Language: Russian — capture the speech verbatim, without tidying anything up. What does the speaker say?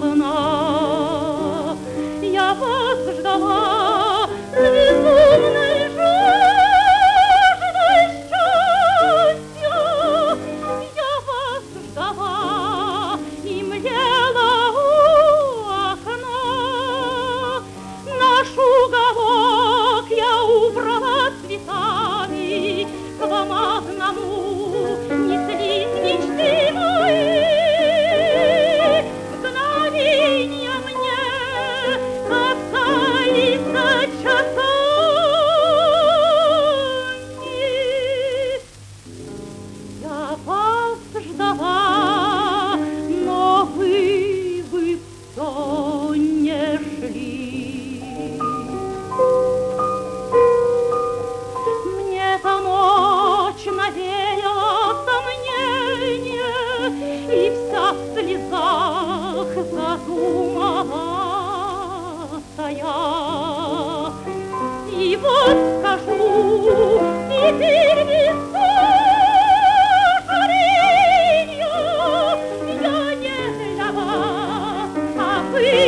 окна. Я вас ждала с безумной жаждой счастья. Я вас ждала и млела у окна. Наш уголок я убрала цветами, к вам одному неслись мечты мои. Мгновенья мне касались часами. Я вас ждала, но вы, вы все не шли. Мне-то ночь навеяла сомнение, и вся в слезах задумалась я. И вот скажу, теперь без сожаления, я не для вас, а вы